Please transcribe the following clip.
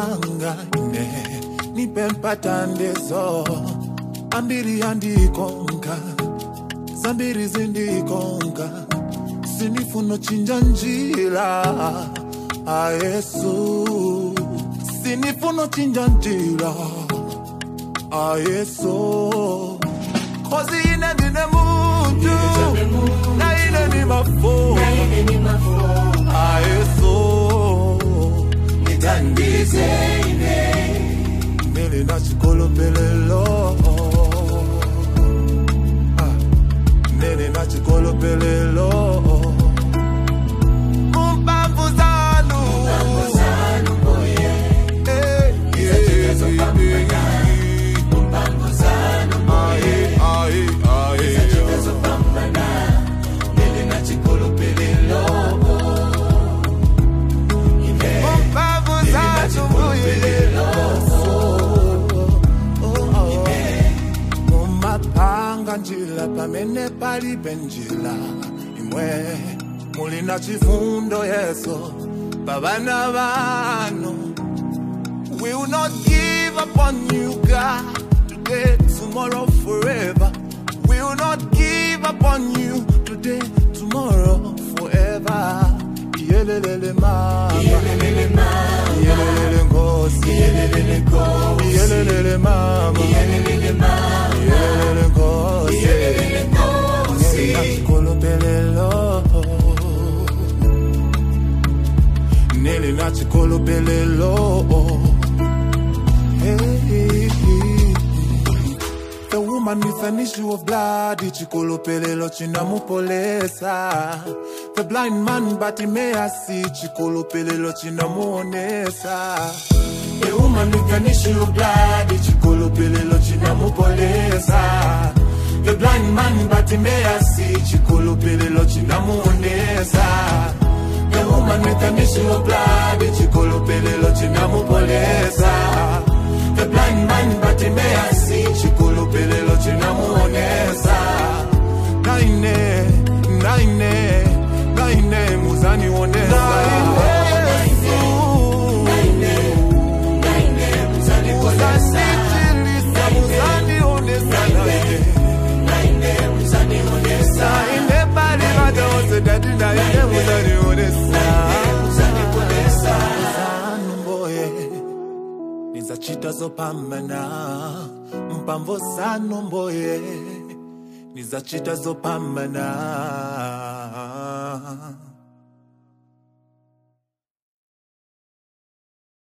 wanga ine nipembatandezo ambiri yandikonga zambiri zindikonga sinifuno chinja njira a Yesu sinifuno chinja njira a Yesu kozi ine ndine muntu na ine ni mafo a Yesu nitandize ine nili na chikolopelelo nili na chikolopelelo njila pamene pali benjila imwe mulina chifundo Yesu babana bano. We will not give up on you, God, today, tomorrow, forever. We will not give up on you today, tomorrow, forever. Yelelele mama, yelelele mama, yelelele ngosi, yelelele ngosi, yelelele mama, yelelele mama, yelelele ngosi, yelelele ngosi. Nachikolopelelo, neli nachikolopelelo. Hey, the woman with an issue of blood, chikolopelelo chinamupolesa. The blind man, but he may see chikolopelelo chinamuonesa. The woman with an issue of blood, chikolopelelo chinamupolesa. The blind man, but he may see chikolopelelo chinamuonesa. The woman with an issue of blood, chikolopelelo chinamupolesa. The blind man, but he may see chikolopelelo chinamuonesa. Naine, naine. Naine muzani onesa Naine muzani onesa Muzani onesa Naine muzani onesa Naine pali vada ose dadi Naine muzani onesa Muzani onesa Muzanu mboye Niza chita zopamana Mpamvo sanu mboye Niza chita zopamana